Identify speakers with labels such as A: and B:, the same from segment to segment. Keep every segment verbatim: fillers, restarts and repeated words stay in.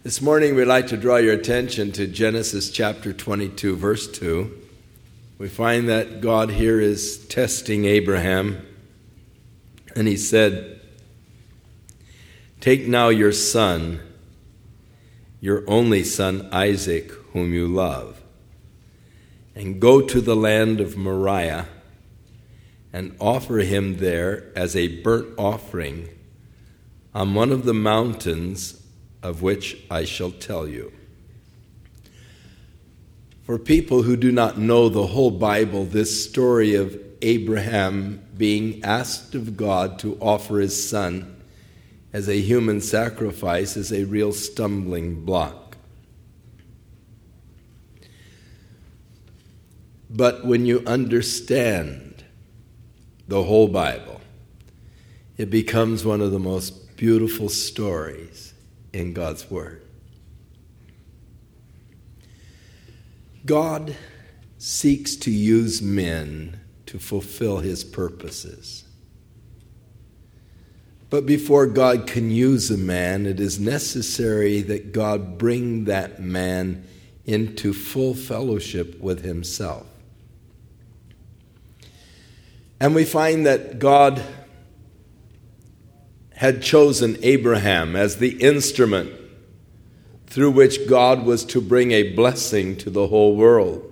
A: This morning we'd like to draw your attention to Genesis chapter twenty-two, verse two. We find that God here is testing Abraham, and he said, "Take now your son, your only son Isaac, whom you love, and go to the land of Moriah, and offer him there as a burnt offering on one of the mountains of which I shall tell you." For people who do not know the whole Bible, this story of Abraham being asked of God to offer his son as a human sacrifice is a real stumbling block. But when you understand the whole Bible, it becomes one of the most beautiful stories in God's Word. God seeks to use men to fulfill His purposes. But before God can use a man, it is necessary that God bring that man into full fellowship with Himself. And we find that God had chosen Abraham as the instrument through which God was to bring a blessing to the whole world.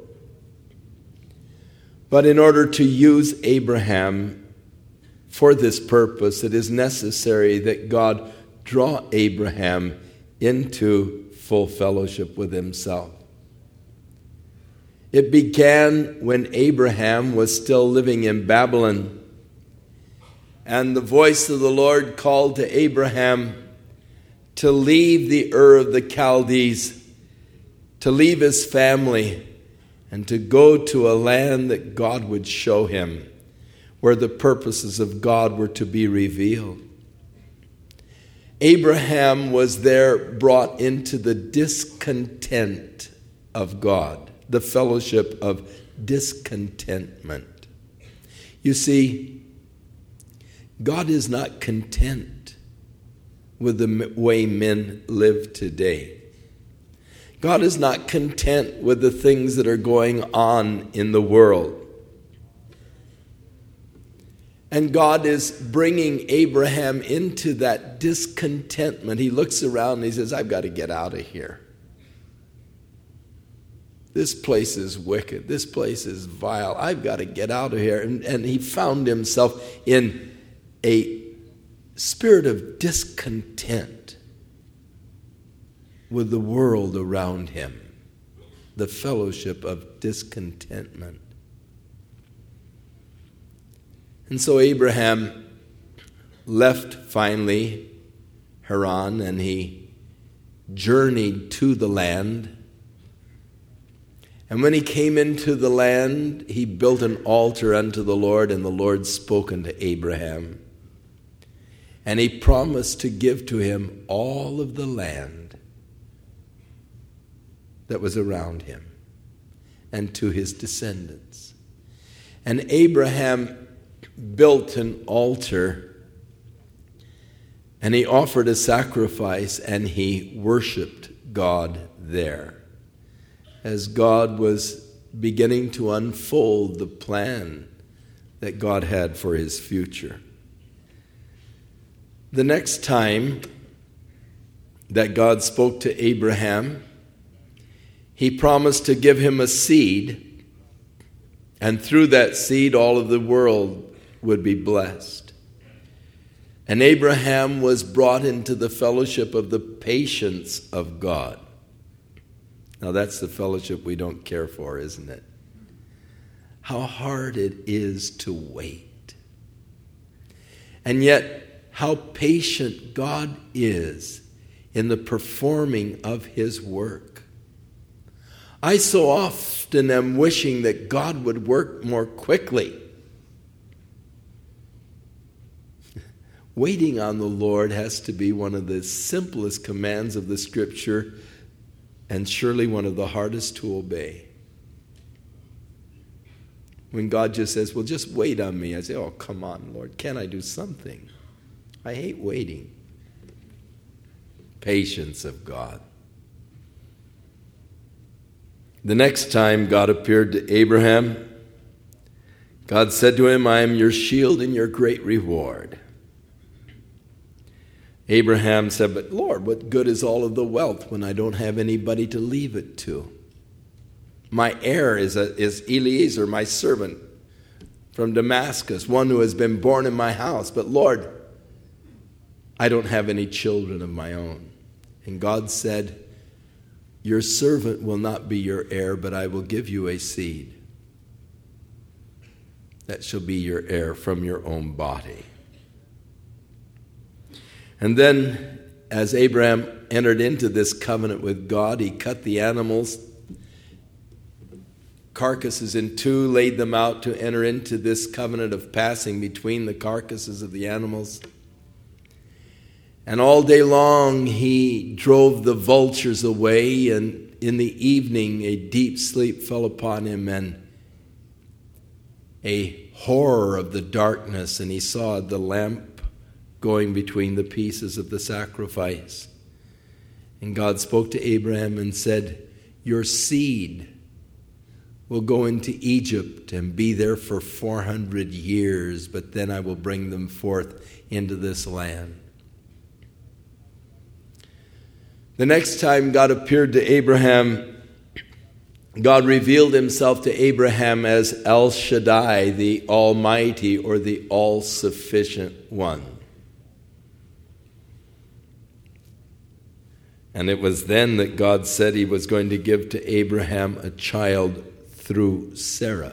A: But in order to use Abraham for this purpose, it is necessary that God draw Abraham into full fellowship with Himself. It began when Abraham was still living in Babylon, and the voice of the Lord called to Abraham to leave the Ur of the Chaldees, to leave his family, and to go to a land that God would show him, where the purposes of God were to be revealed. Abraham was there brought into the discontent of God, the fellowship of discontentment. You see, God is not content with the way men live today. God is not content with the things that are going on in the world. And God is bringing Abraham into that discontentment. He looks around and he says, "I've got to get out of here. This place is wicked. This place is vile. I've got to get out of here." And, and he found himself in a spirit of discontent with the world around him, the fellowship of discontentment. And so Abraham left finally Haran, and he journeyed to the land. And when he came into the land, he built an altar unto the Lord, and the Lord spoke unto Abraham. And he promised to give to him all of the land that was around him and to his descendants. And Abraham built an altar, and he offered a sacrifice, and he worshiped God there, as God was beginning to unfold the plan that God had for his future. The next time that God spoke to Abraham, He promised to give him a seed, and through that seed all of the world would be blessed. And Abraham was brought into the fellowship of the patience of God. Now that's the fellowship we don't care for, isn't it? How hard it is to wait. And yet, how patient God is in the performing of His work. I so often am wishing that God would work more quickly. Waiting on the Lord has to be one of the simplest commands of the Scripture, and surely one of the hardest to obey. When God just says, "Well, just wait on me," I say, "Oh, come on, Lord, can't I do something?" I hate waiting. Patience of God. The next time God appeared to Abraham, God said to him, I am your shield and your great reward. Abraham said, but Lord, what good is all of the wealth when I don't have anybody to leave it to? My heir is, a, is Eliezer, my servant from Damascus, one who has been born in my house. But Lord, I don't have any children of my own. And God said, your servant will not be your heir, but I will give you a seed that shall be your heir from your own body. And then, as Abraham entered into this covenant with God, he cut the animals' carcasses in two, laid them out to enter into this covenant of passing between the carcasses of the animals. And all day long he drove the vultures away, and in the evening a deep sleep fell upon him and a horror of the darkness, and he saw the lamp going between the pieces of the sacrifice. And God spoke to Abraham and said, your seed will go into Egypt and be there for four hundred years, but then I will bring them forth into this land. The next time God appeared to Abraham, God revealed himself to Abraham as El Shaddai, the Almighty or the All-Sufficient One. And it was then that God said he was going to give to Abraham a child through Sarah.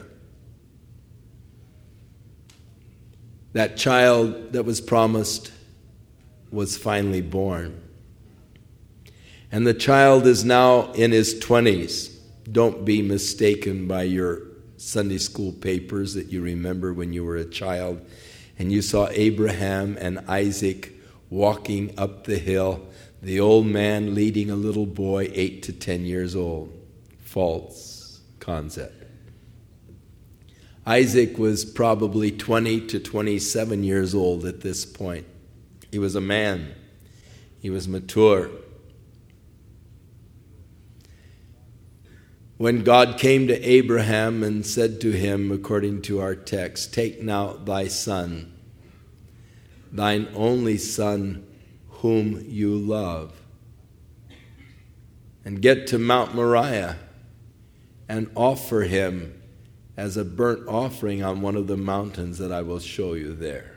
A: That child that was promised was finally born. And the child is now in his twenties. Don't be mistaken by your Sunday school papers that you remember when you were a child and you saw Abraham and Isaac walking up the hill, the old man leading a little boy eight to ten years old. False concept. Isaac was probably twenty to twenty-seven years old at this point. He was a man. He was mature. When God came to Abraham and said to him, according to our text, take now thy son, thine only son, whom you love, and get to Mount Moriah and offer him as a burnt offering on one of the mountains that I will show you there.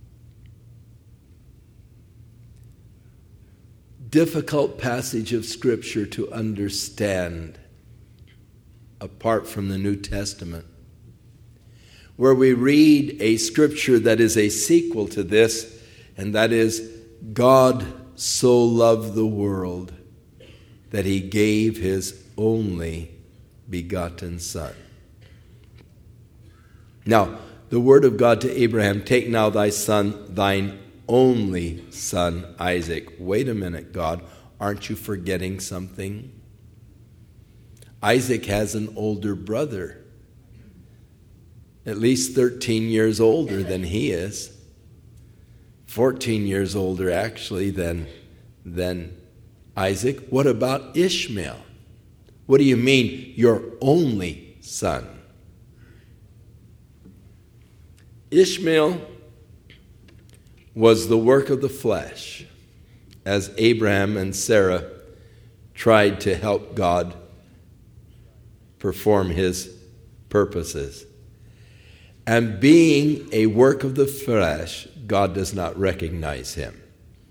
A: Difficult passage of Scripture to understand apart from the New Testament, where we read a Scripture that is a sequel to this, and that is, God so loved the world that he gave his only begotten Son. Now, the word of God to Abraham, take now thy son, thine only son, Isaac. Wait a minute, God, aren't you forgetting something? Isaac has an older brother, at least thirteen years older than he is. fourteen years older, actually, than, than Isaac. What about Ishmael? What do you mean, your only son? Ishmael was the work of the flesh, as Abraham and Sarah tried to help God perform his purposes. And being a work of the flesh, God does not recognize him.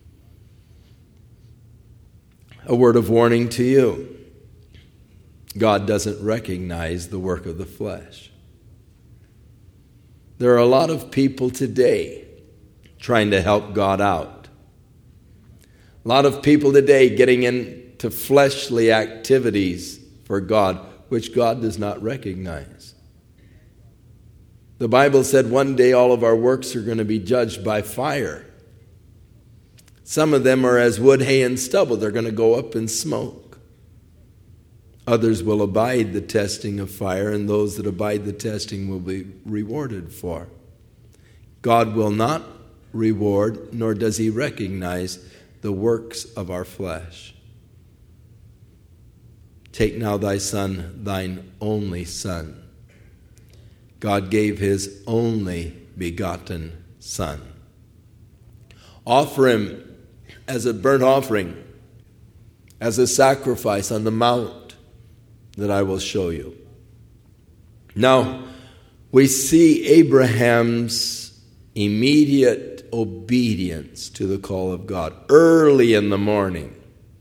A: A word of warning to you. God doesn't recognize the work of the flesh. There are a lot of people today trying to help God out. A lot of people today getting into fleshly activities for God, which God does not recognize. The Bible said one day all of our works are going to be judged by fire. Some of them are as wood, hay, and stubble. They're going to go up in smoke. Others will abide the testing of fire, and those that abide the testing will be rewarded for. God will not reward, nor does he recognize the works of our flesh. Take now thy son, thine only son. God gave his only begotten son. Offer him as a burnt offering, as a sacrifice on the mount that I will show you. Now, we see Abraham's immediate obedience to the call of God. Early in the morning,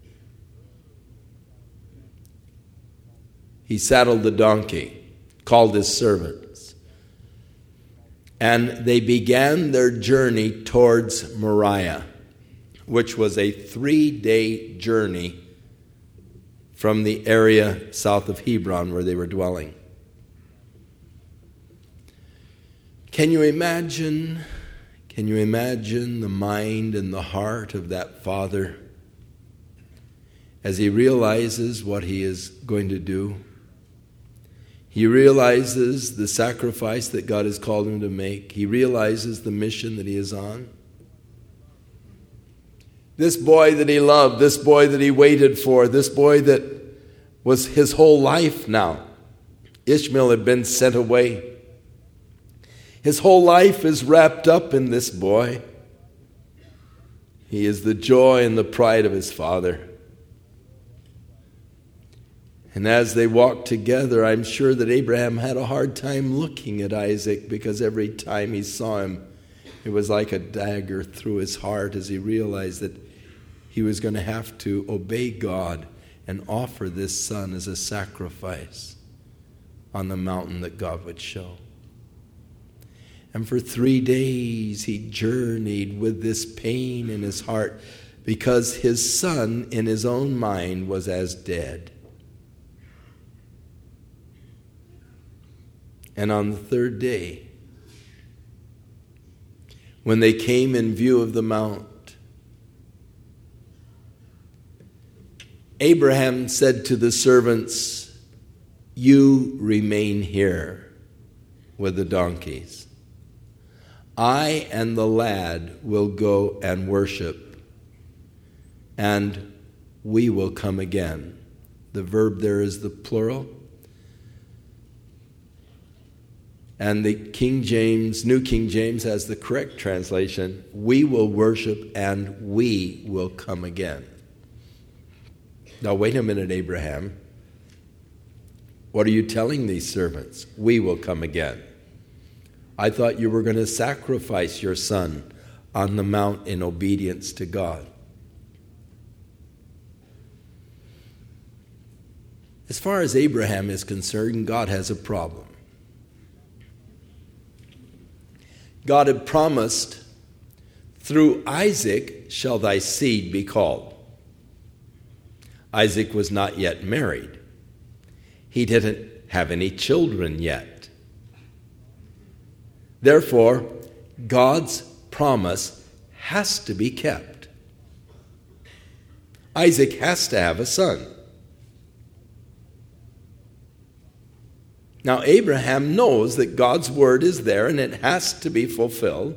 A: he saddled the donkey, called his servants, and they began their journey towards Moriah, which was a three-day journey from the area south of Hebron where they were dwelling. Can you imagine, can you imagine the mind and the heart of that father as he realizes what he is going to do? He realizes the sacrifice that God has called him to make. He realizes the mission that he is on. This boy that he loved, this boy that he waited for, this boy that was his whole life now. Ishmael had been sent away. His whole life is wrapped up in this boy. He is the joy and the pride of his father. And as they walked together, I'm sure that Abraham had a hard time looking at Isaac, because every time he saw him, it was like a dagger through his heart as he realized that he was going to have to obey God and offer this son as a sacrifice on the mountain that God would show. And for three days he journeyed with this pain in his heart, because his son in his own mind was as dead. And on the third day, when they came in view of the mount, Abraham said to the servants, "You remain here with the donkeys. I and the lad will go and worship, and we will come again." The verb there is the plural. And the King James, New King James has the correct translation, "We will worship and we will come again." Now wait a minute, Abraham. What are you telling these servants? We will come again. I thought you were going to sacrifice your son on the mount in obedience to God. As far as Abraham is concerned, God has a problem. God had promised, "Through Isaac shall thy seed be called." Isaac was not yet married. He didn't have any children yet. Therefore, God's promise has to be kept. Isaac has to have a son. Now, Abraham knows that God's word is there and it has to be fulfilled.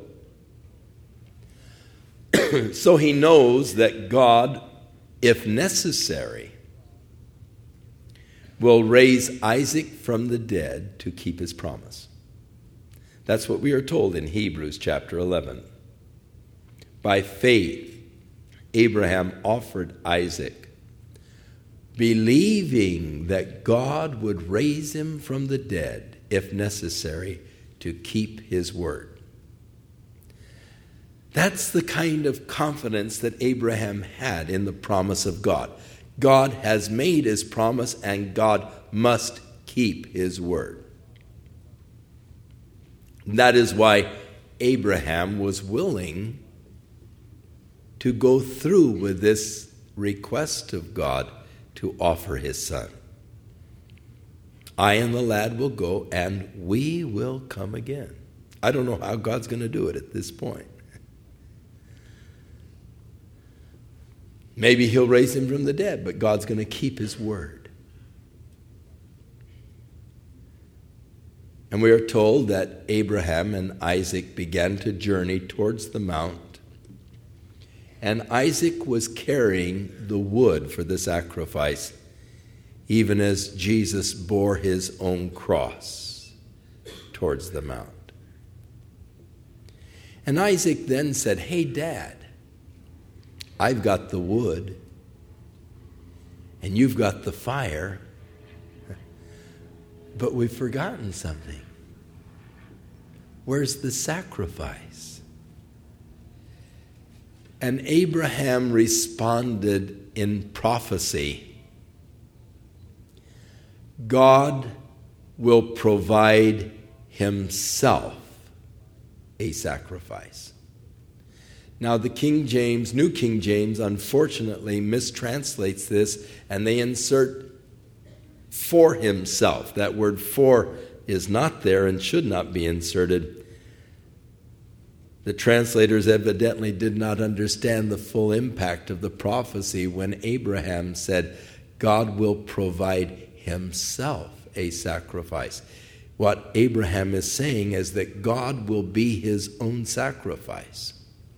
A: So he knows that God, if necessary, will raise Isaac from the dead to keep his promise. That's what we are told in Hebrews chapter eleven. By faith, Abraham offered Isaac, believing that God would raise him from the dead, if necessary, to keep his word. That's the kind of confidence that Abraham had in the promise of God. God has made his promise, and God must keep his word. That is why Abraham was willing to go through with this request of God to offer his son. I and the lad will go, and we will come again. I don't know how God's going to do it at this point. Maybe he'll raise him from the dead, but God's going to keep his word. And we are told that Abraham and Isaac began to journey towards the mount, and Isaac was carrying the wood for the sacrifice even as Jesus bore his own cross towards the mount. And Isaac then said, "Hey, Dad, I've got the wood, and you've got the fire, but we've forgotten something. Where's the sacrifice?" And Abraham responded in prophecy, "God will provide himself a sacrifice." Now the King James, New King James, unfortunately mistranslates this, and they insert "for himself." That word "for" is not there and should not be inserted. The translators evidently did not understand the full impact of the prophecy when Abraham said, "God will provide himself a sacrifice." What Abraham is saying is that God will be his own sacrifice.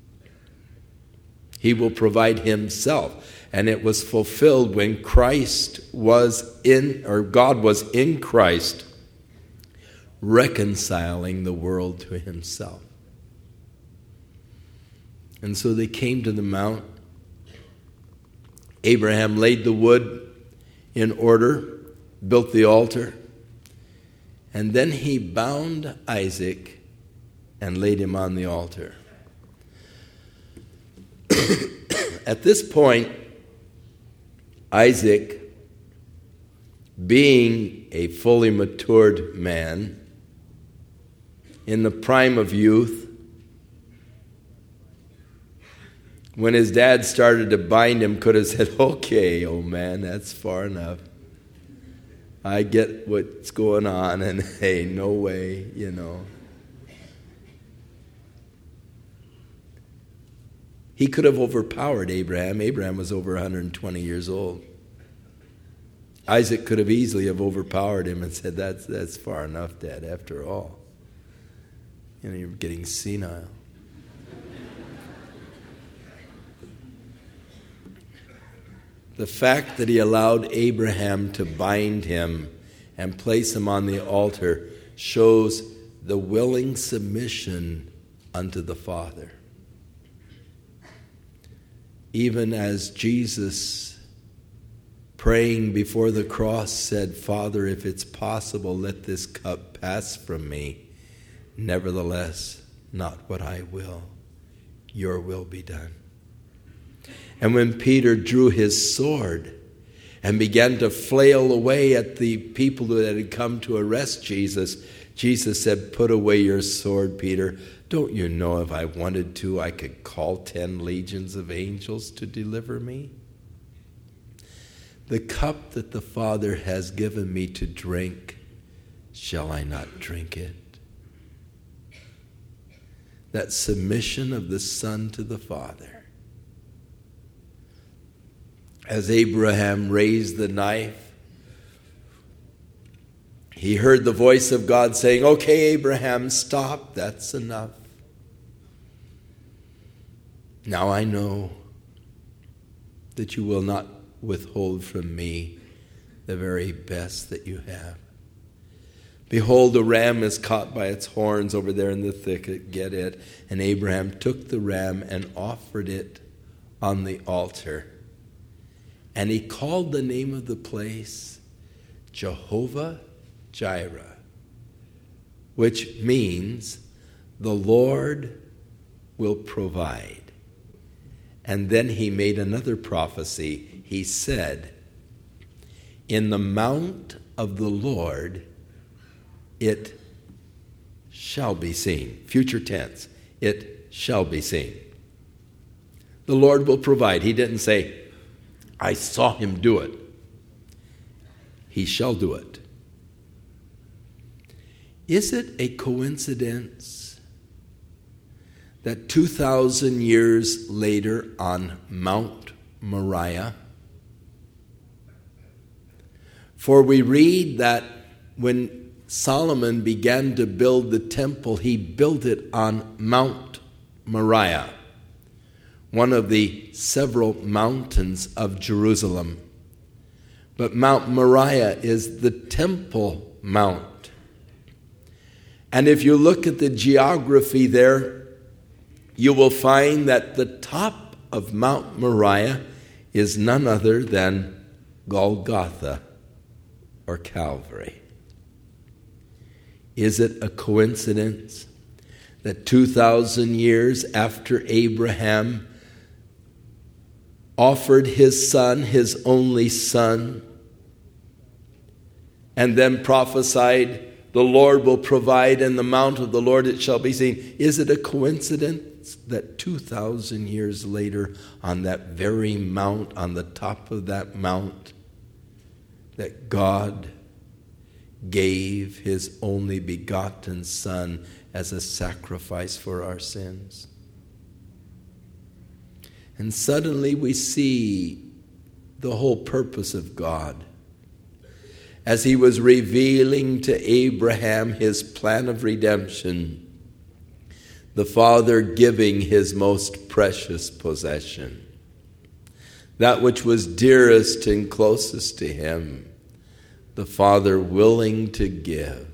A: He will provide himself. And it was fulfilled when Christ was in, or God was in Christ, reconciling the world to himself. And so they came to the mount. Abraham laid the wood in order, built the altar, and then he bound Isaac and laid him on the altar. At this point, Isaac, being a fully matured man, in the prime of youth, when his dad started to bind him, could have said, "Okay, old man, that's far enough. I get what's going on, and hey, no way, you know." He could have overpowered Abraham. Abraham was over one hundred twenty years old. Isaac could have easily have overpowered him and said, that's, that's far enough, Dad, after all. You know, you're getting senile. The fact that he allowed Abraham to bind him and place him on the altar shows the willing submission unto the Father. Even as Jesus, praying before the cross, said, "Father, if it's possible, let this cup pass from me. Nevertheless, not what I will, your will be done." And when Peter drew his sword and began to flail away at the people that had come to arrest Jesus, Jesus said, "Put away your sword, Peter. Don't you know if I wanted to, I could call ten legions of angels to deliver me? The cup that the Father has given me to drink, shall I not drink it?" That submission of the Son to the Father. As Abraham raised the knife, he heard the voice of God saying, "Okay, Abraham, stop. That's enough. Now I know that you will not withhold from me the very best that you have. Behold, a ram is caught by its horns over there in the thicket. Get it." And Abraham took the ram and offered it on the altar. And he called the name of the place Jehovah Jireh, which means the Lord will provide. And then he made another prophecy. He said, "In the mount of the Lord it shall be seen." Future tense. It shall be seen. The Lord will provide. He didn't say, "I saw him do it." He shall do it. Is it a coincidence that two thousand years later on Mount Moriah, for we read that when Solomon began to build the temple, he built it on Mount Moriah, one of the several mountains of Jerusalem, But Mount Moriah is the Temple Mount. And if you look at the geography there, you will find that the top of Mount Moriah is none other than Golgotha or Calvary. Is it a coincidence that two thousand years after Abraham offered his son, his only son, and then prophesied, the Lord will provide, in the mount of the Lord it shall be seen? Is it a coincidence that two thousand years later, on that very mount, on the top of that mount, that God gave his only begotten Son as a sacrifice for our sins? And suddenly we see the whole purpose of God as he was revealing to Abraham his plan of redemption, the Father giving his most precious possession, that which was dearest and closest to him, the Father willing to give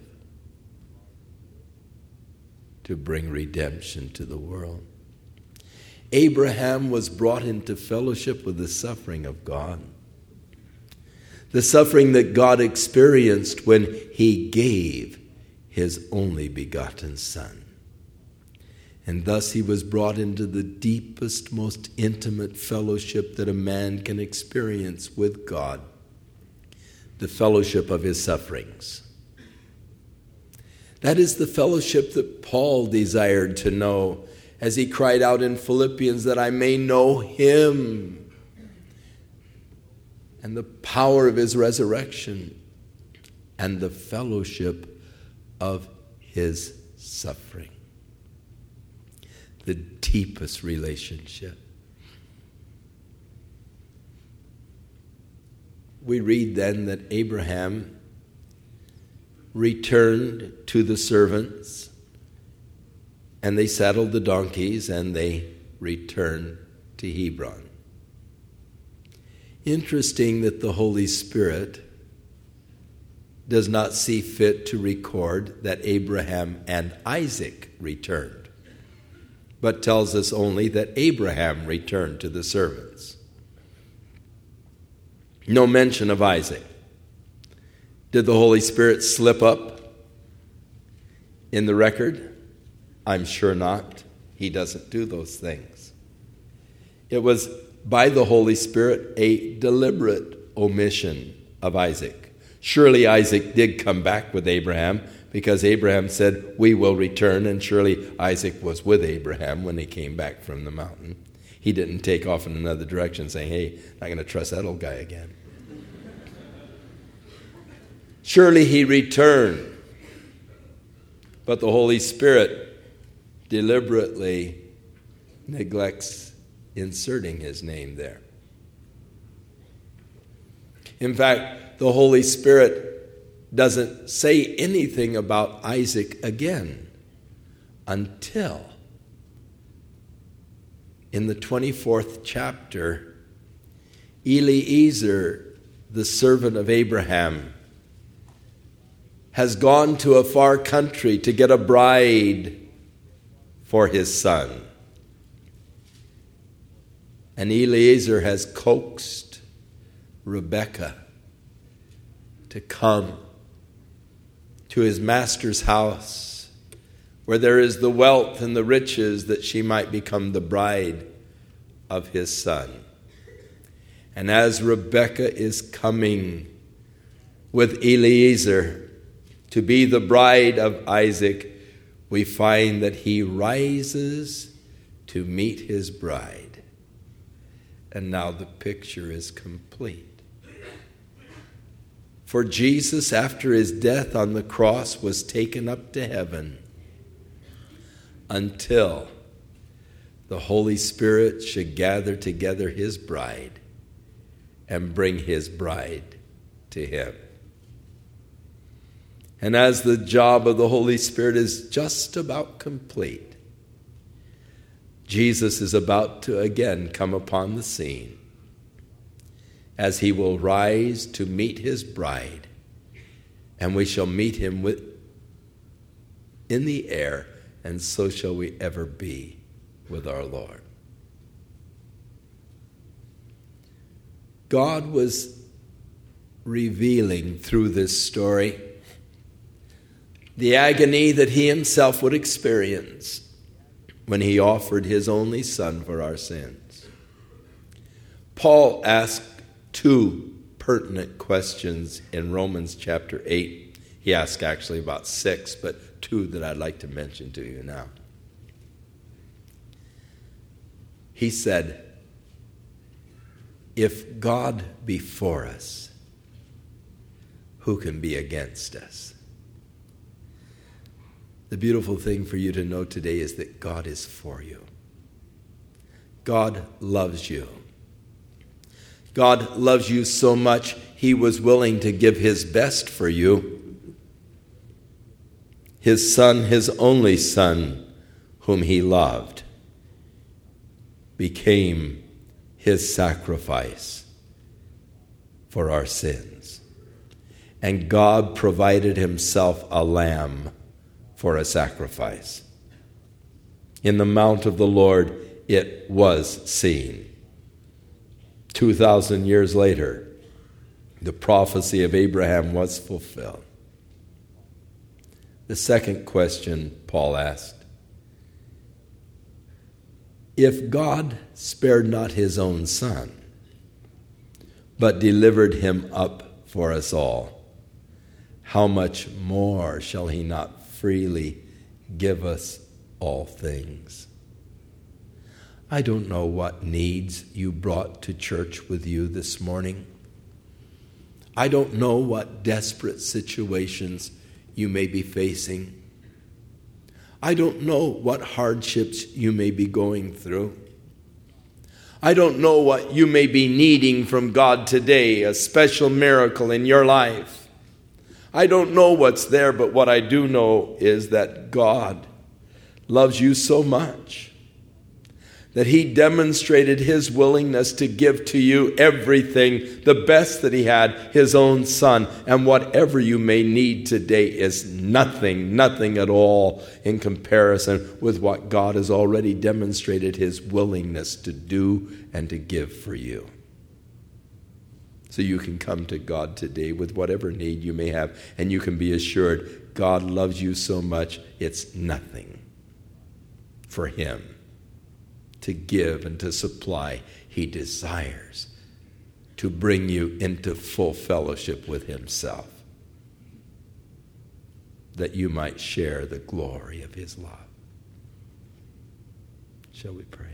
A: to bring redemption to the world. Abraham was brought into fellowship with the suffering of God, the suffering that God experienced when he gave his only begotten Son. And thus he was brought into the deepest, most intimate fellowship that a man can experience with God, the fellowship of his sufferings. That is the fellowship that Paul desired to know as he cried out in Philippians, that I may know him and the power of his resurrection and the fellowship of his suffering. The deepest relationship. We read then that Abraham returned to the servants, and they saddled the donkeys, and they returned to Hebron. Interesting that the Holy Spirit does not see fit to record that Abraham and Isaac returned, but tells us only that Abraham returned to the servants. No mention of Isaac. Did the Holy Spirit slip up in the record? I'm sure not. He doesn't do those things. It was by the Holy Spirit a deliberate omission of Isaac. Surely Isaac did come back with Abraham, because Abraham said, we will return, and surely Isaac was with Abraham when he came back from the mountain. He didn't take off in another direction saying, hey, I'm not going to trust that old guy again. Surely he returned. But the Holy Spirit deliberately neglects inserting his name there. In fact, the Holy Spirit doesn't say anything about Isaac again until in the twenty-fourth chapter, Eliezer, the servant of Abraham, has gone to a far country to get a bride for his son. And Eliezer has coaxed Rebekah to come to his master's house, where there is the wealth and the riches, that she might become the bride of his son. And as Rebekah is coming with Eliezer to be the bride of Isaac, we find that he rises to meet his bride. And now the picture is complete. For Jesus, after his death on the cross, was taken up to heaven until the Holy Spirit should gather together his bride and bring his bride to him. And as the job of the Holy Spirit is just about complete, Jesus is about to again come upon the scene. as he will rise to meet his bride, and we shall meet him with, in the air, and so shall we ever be with our Lord. God was revealing through this story the agony that he himself would experience when he offered his only son for our sins. Paul asked two pertinent questions in Romans chapter eight. He asked actually about six, but two that I'd like to mention to you now. He said, if God be for us, who can be against us? The beautiful thing for you to know today is that God is for you. God loves you. God loves you so much, he was willing to give his best for you. His son, his only son, whom he loved, became his sacrifice for our sins. And God provided himself a lamb for a sacrifice. In the mount of the Lord, it was seen. Two thousand years later, the prophecy of Abraham was fulfilled. The second question Paul asked, if God spared not his own son, but delivered him up for us all, how much more shall he not freely give us all things? I don't know what needs you brought to church with you this morning. I don't know what desperate situations you may be facing. I don't know what hardships you may be going through. I don't know what you may be needing from God today, a special miracle in your life. I don't know what's there, but what I do know is that God loves you so much that he demonstrated his willingness to give to you everything, the best that he had, his own son. And whatever you may need today is nothing, nothing at all in comparison with what God has already demonstrated his willingness to do and to give for you. So you can come to God today with whatever need you may have, and you can be assured God loves you so much, it's nothing for him to give and to supply. He desires to bring you into full fellowship with himself, that you might share the glory of his love. Shall we pray?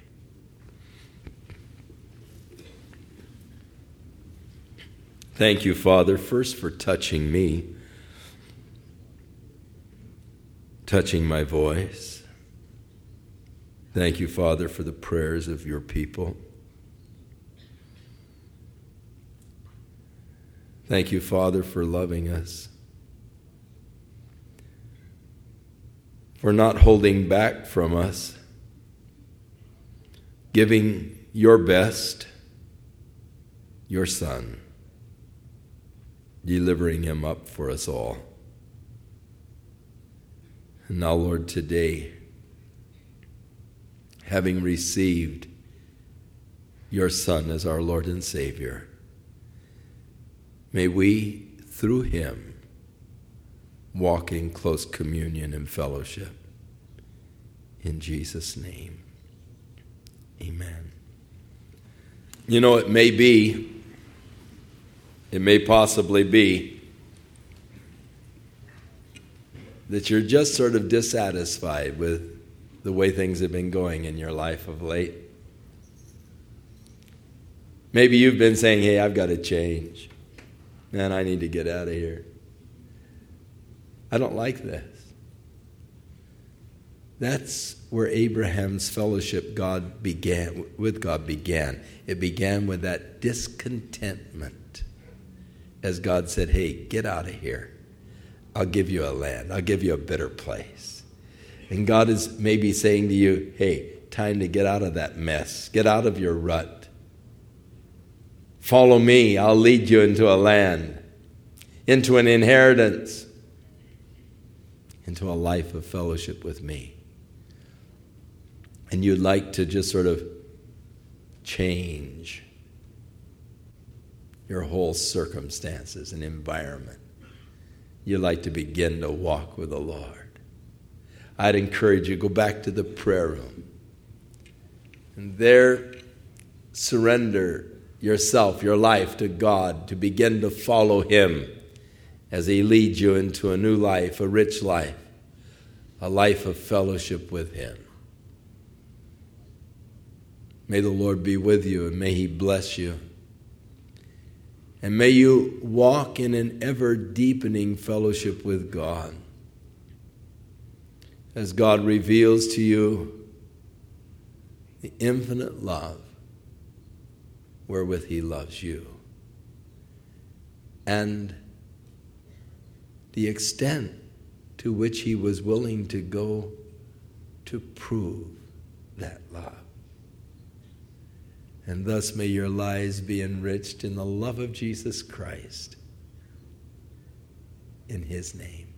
A: Thank you, Father, first for touching me, touching my voice. Thank you, Father, for the prayers of your people. Thank you, Father, for loving us, for not holding back from us, giving your best, your Son, delivering him up for us all. And now, Lord, today, having received your Son as our Lord and Savior, may we, through him, walk in close communion and fellowship. In Jesus' name, amen. You know, it may be, it may possibly be that you're just sort of dissatisfied with the way things have been going in your life of late. Maybe you've been saying, hey, I've got to change. Man, I need to get out of here. I don't like this. That's where Abraham's fellowship God began, with God began. It began with that discontentment. As God said, hey, get out of here. I'll give you a land. I'll give you a better place. And God is maybe saying to you, hey, time to get out of that mess. Get out of your rut. Follow me, I'll lead you into a land, into an inheritance, into a life of fellowship with me. And you'd like to just sort of change your whole circumstances and environment. You'd like to begin to walk with the Lord. I'd encourage you, go back to the prayer room. And there, surrender yourself, your life to God, to begin to follow Him as He leads you into a new life, a rich life, a life of fellowship with Him. May the Lord be with you, and may He bless you. And may you walk in an ever-deepening fellowship with God as God reveals to you the infinite love wherewith He loves you, and the extent to which He was willing to go to prove that love. And thus may your lives be enriched in the love of Jesus Christ. In His name.